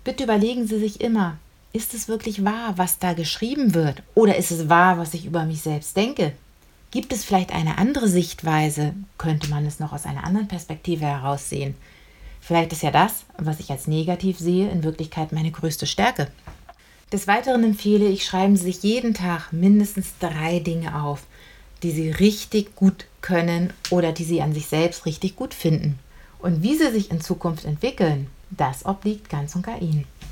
Bitte überlegen Sie sich immer, ist es wirklich wahr, was da geschrieben wird? Oder ist es wahr, was ich über mich selbst denke? Gibt es vielleicht eine andere Sichtweise? Könnte man es noch aus einer anderen Perspektive heraussehen? Vielleicht ist ja das, was ich als negativ sehe, in Wirklichkeit meine größte Stärke. Des Weiteren empfehle ich, schreiben Sie sich jeden Tag mindestens 3 Dinge auf, die Sie richtig gut können oder die Sie an sich selbst richtig gut finden. Und wie sie sich in Zukunft entwickeln, das obliegt ganz und gar Ihnen.